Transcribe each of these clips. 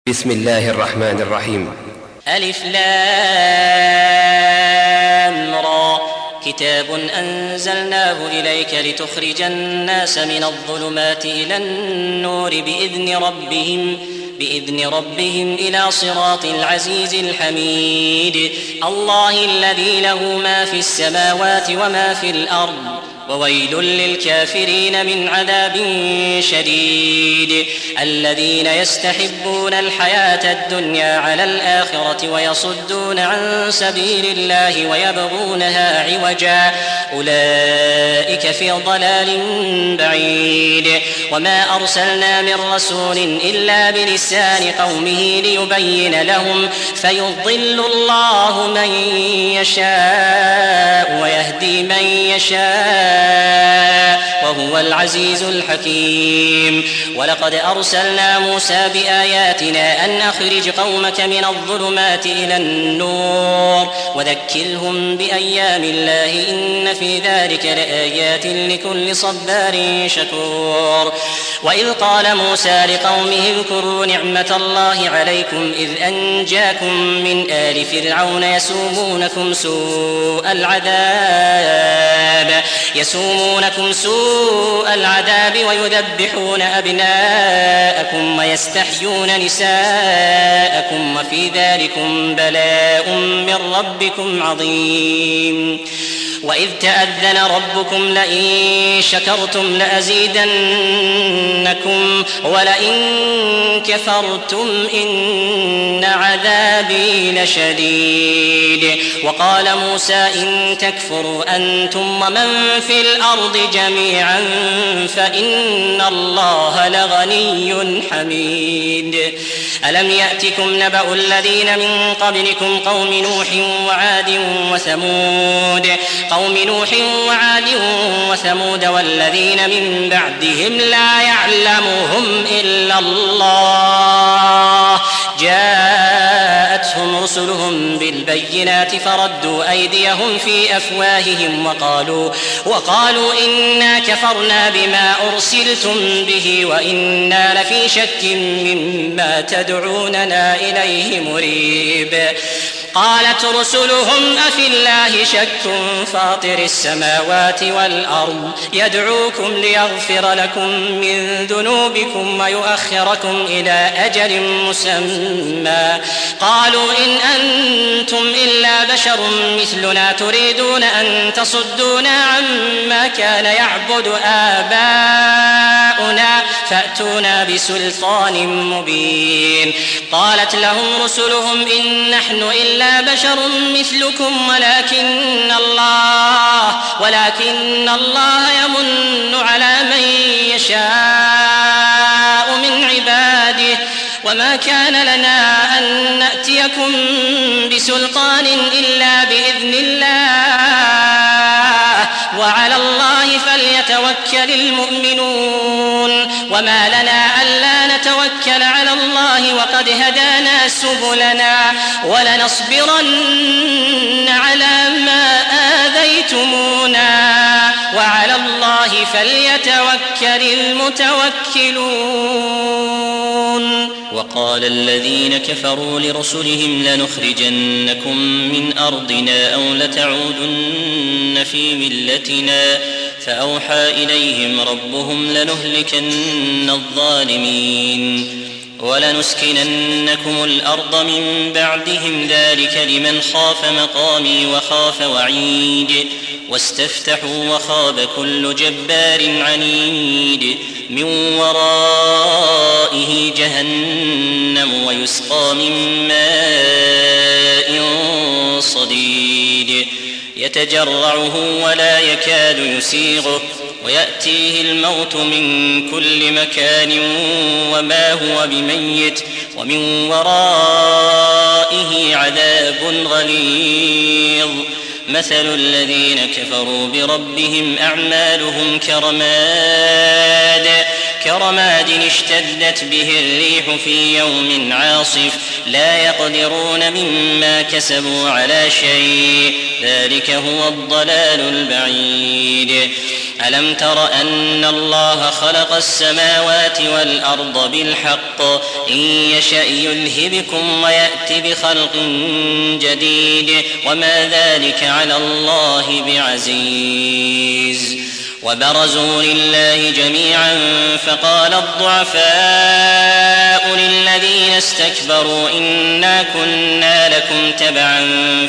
بسم الله الرحمن الرحيم. ألف لام را. كتاب أنزلناه إليك لتخرج الناس من الظلمات إلى النور بإذن ربهم إلى صراط العزيز الحميد. الله الذي له ما في السماوات وما في الأرض، وويل للكافرين من عذاب شديد. الذين يستحبون الحياة الدنيا على الآخرة ويصدون عن سبيل الله ويبغونها عوجا، أولئك في ضلال بعيد. وما أرسلنا من رسول إلا بلسان قومه ليبين لهم، فيضل الله من يشاء ويهدي من يشاء، وهو العزيز الحكيم. ولقد أرسلنا موسى بآياتنا أن أخرج قومك من الظلمات إلى النور وذكرهم بأيام الله، إن في ذلك لآيات لكل صبار شكور. وإذ قال موسى لقومه اذكروا نعمة الله عليكم إذ أنجاكم من آل فرعون يسومونكم سوء العذاب ويذبحون أبناءكم ويستحيون نساءكم، وفي ذلكم بلاء من ربكم عظيم. وإذ تأذن ربكم لئن شكرتم لأزيدنكم ولئن كفرتم إن عذابي لشديد. وقال موسى إن تكفروا أنتم ومن في الأرض جميعا فإن الله لغني حميد. ألم يأتكم نبأ الذين من قبلكم قوم نوح وعاد وثمود والذين من بعدهم لا يعلمهم إلا الله، جاءتهم رسلهم بالبينات فردوا أيديهم في أفواههم وقالوا إنا كفرنا بما أرسلتم به وإنا لفي شك مما تدعوننا إليه مريب. قالت رسلهم أفي الله شك فاطر السماوات والأرض يدعوكم ليغفر لكم من ذنوبكم ويؤخركم إلى أجل مسمى، قالوا إن أنتم إلا بشر مثلنا تريدون أن تصدونا عما كان يعبد آباؤنا فأتونا بسلطان مبين. قالت لهم رسلهم إن نحن إلا بشر مثلكم ولكن الله يمن على من يشاء من عباده، وما كان لنا أن نأتيكم بسلطان إلا بإذن الله، وعلى الله فليتوكل المؤمنون. وما لنا ألا نتوكل على الله وقد هدانا سبلنا ولنصبرن على ما آذيتمونا وعلى الله فليتوكل المتوكلون. وقال الذين كفروا لرسلهم لنخرجنكم من أرضنا أو لتعودن في ملتنا، فأوحى إليهم ربهم لنهلكن الظالمين ولنسكننكم الأرض من بعدهم، ذلك لمن خاف مقامي وخاف وعيد. واستفتحوا وخاب كل جبار عنيد، من ورائه جهنم ويسقى من ماء صديد يتجرعه ولا يكاد يسيغه، ويأتيه الموت من كل مكان وما هو بميت، ومن ورائه عذاب غليظ. مثل الذين كفروا بربهم أعمالهم كرماد اشتدت به الريح في يوم عاصف، لا يقدرون مما كسبوا على شيء، ذلك هو الضلال البعيد. ألم تر أن الله خلق السماوات والأرض بالحق إن يشأ يذهبكم ويأت بخلق جديد وما ذلك على الله بعزيز وبرزوا لله جميعا فقال الضعفاء للذين استكبروا إنا كنا لكم تبعا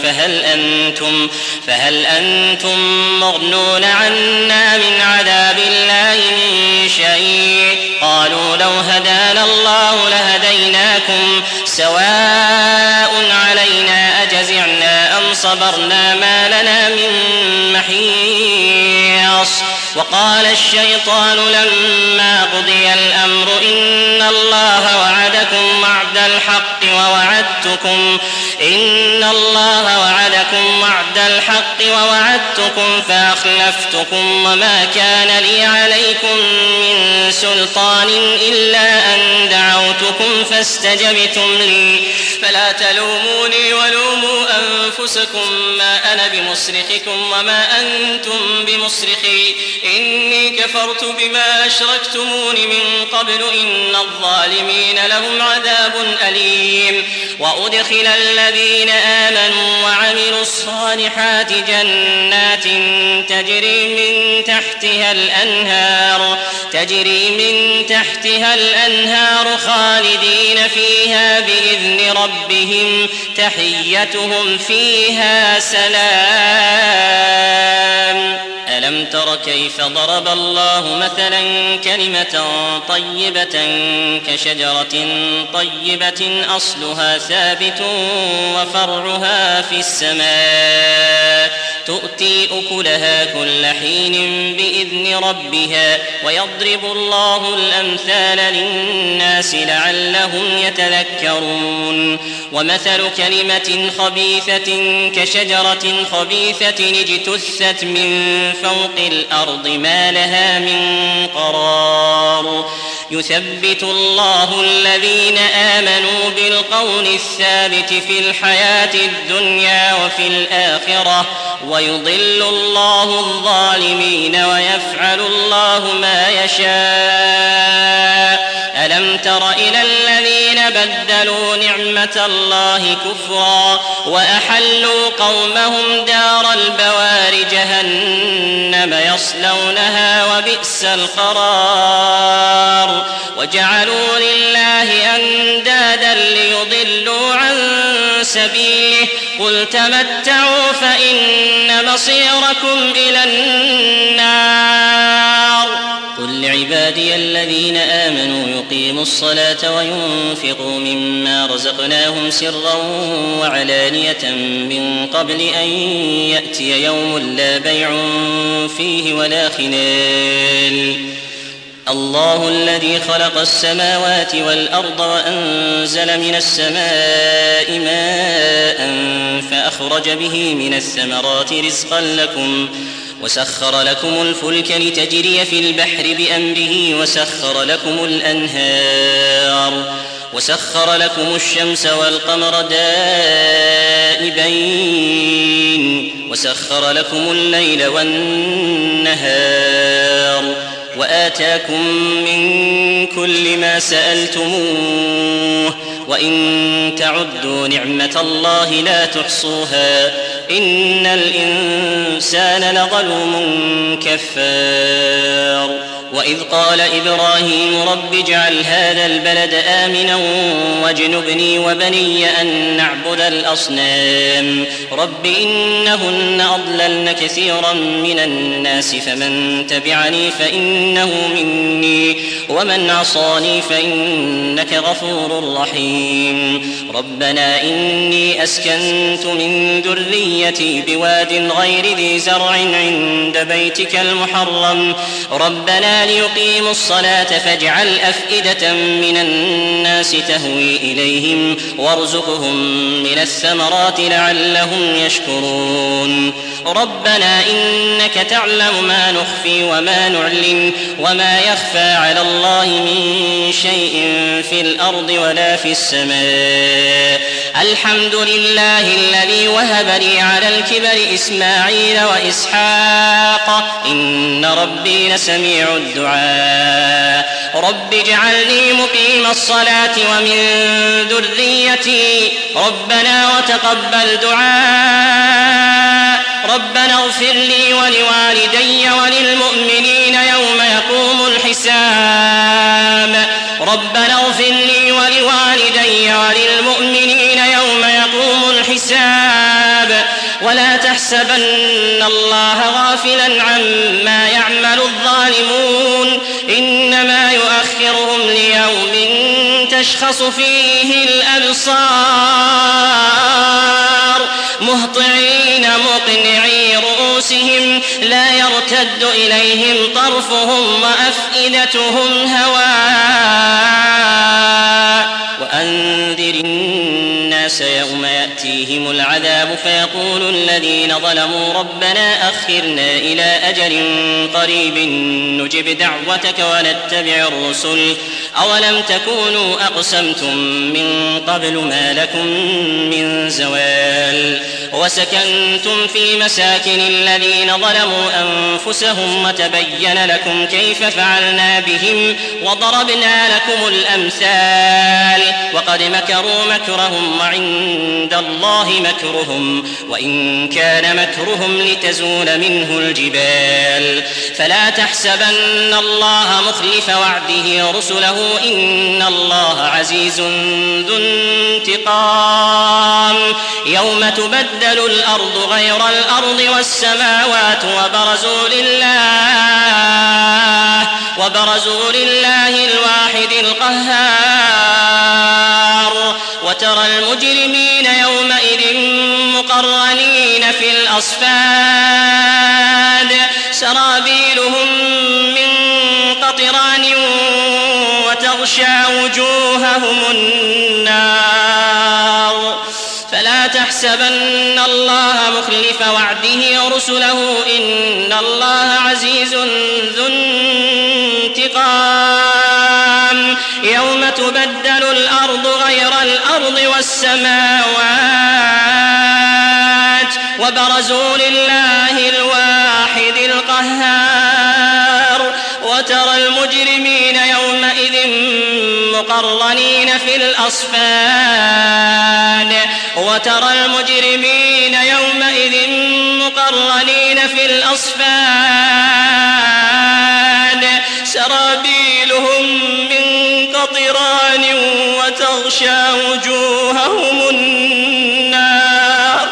فهل أنتم مغنون عنا من عذاب الله من شيء قالوا لو هدانا الله لهديناكم سواء علينا أجزعنا أم صبرنا ما لنا من محيص وقال الشيطان لما قضي الأمر إن الله وعدكم وعد الحق ووعدتكم فأخلفتكم وما كان لي عليكم من سلطان إلا أن دعوتكم فاستجبتم لي فلا تلوموني ولوموا أنفسكم ما أنا بمصرخكم وما أنتم بمصرخي إني كفرت بما أشركتمون من قبل إن الظالمين لهم عذاب أليم وأدخل الذين آمنوا وعملوا الصالحات جنات تجري من تحتها الأنهار خالدين فيها بإذن ربهم تحيتهم فيها سلام ألم تر كيف ضرب الله مثلا كلمة طيبة كشجرة طيبة أصلها ثابت وفرعها في السماء تؤتي أكلها كل حين بإذن ربها ويضرب الله الأمثال للناس لعلهم يتذكرون ومثل كلمة خبيثة كشجرة خبيثة اجتثت من فوق الأرض ما لها من قرار يثبت الله الذين آمنوا بالقول الثابت في الحياة الدنيا وفي الآخرة ويضل الله الظالمين ويفعل الله ما يشاء ألم تر إلى الذين بدلوا نعمة الله كفرا وأحلوا قومهم دار البوار جهنم يصلونها وبئس القرار وجعلوا لله أندادا ليضلوا عن سبيله قل تمتعوا فإن مصيركم إلى النار قل لعبادي الذين آمنوا يقيموا الصلاة وينفقوا مما رزقناهم سرا وعلانية من قبل أن يأتي يوم لا بيع فيه ولا خلال الله الذي خلق السماوات والأرض وأنزل من السماء ماء فأخرج به من الثمرات رزقا لكم وسخر لكم الفلك لتجري في البحر بأمره وسخر لكم الأنهار وسخر لكم الشمس والقمر دائبين وسخر لكم الليل والنهار وآتاكم من كل ما سألتموه وإن تعدوا نعمة الله لا تحصوها إن الإنسان لظلوم كفار وإذ قال إبراهيم رب اجعل هذا البلد آمنا واجنبني وبني أن نعبد الأصنام رب إنهن أضللن كثيرا من الناس فمن تبعني فإنه مني ومن عصاني فإنك غفور رحيم ربنا إني أسكنت من ذريتي بواد غير ذي زرع عند بيتك المحرم ربنا ليقيموا الصلاة فاجعل أفئدة من الناس تهوي إليهم وارزقهم من الثمرات لعلهم يشكرون ربنا إنك تعلم ما نخفي وما نعلن وما يخفى على الله من شيء في الأرض ولا في السماء الحمد لله الذي وهب لي على الكبر إسماعيل وإسحاق إن ربي لسميع الدعاء رب اجعلني مقيم الصلاة ومن ذريتي ربنا وتقبل دعاء ربنا اغفر لي ولوالدي وللمؤمنين يوم يقوم الحساب ربنا اغفر لي ولوالدي وللمؤمنين يوم يقوم الحساب ولا تحسبن الله غافلا عما يعمل الظالمون إنما يؤخرهم ليوم تشخص فيه الأبصار مهطعين مقنعي رؤوسهم لا يرتد إليهم طرفهم وأفئدتهم هواء وأنذر الناس يوم يأتيهم العذاب فيقول الذين ظلموا ربنا أخرنا إلى أجل قريب نجب دعوتك ونتبع الرسل أولم تكونوا أقسمتم من قبل ما لكم من زوال وسكنتم في مساكن الذين ظلموا أنفسهم وتبين لكم كيف فعلنا بهم وضربنا لكم الأمثال وقد مكروا مكرهم وعند الله مكرهم وإن كان مكرهم لتزول منه الجبال فلا تحسبن الله مخلف وعده رسله إن الله عزيز ذو انتقام يوم تبدل الأرض غير الأرض والسماوات وبرزوا لله الواحد القهار وترى المجرمين يومئذ مقرنين في الأصفاد سرابيلهم من قطران وتغشى وجوههم النار فلا تحسبن الله مخلف وعده رسله إن الله عزيز ذو انتقام يوم تبدل الأرض غير الأرض والسماوات وبرزوا لله الواحد القهار وترى المجرمين يومئذ مقرنين في الأصفاد سرابيلهم من قطران وتغشى وجوههم النار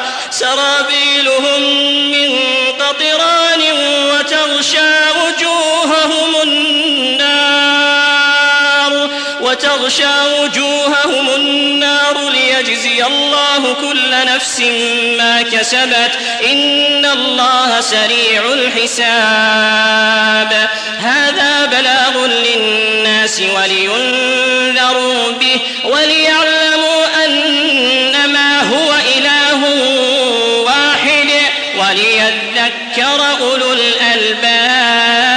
ليجزي الله كل نفس ما كسبت إن الله سريع الحساب هذا بلاغ للناس ولينذروا به وليعلموا أنما هو إله واحد وليذكر أولو الألباب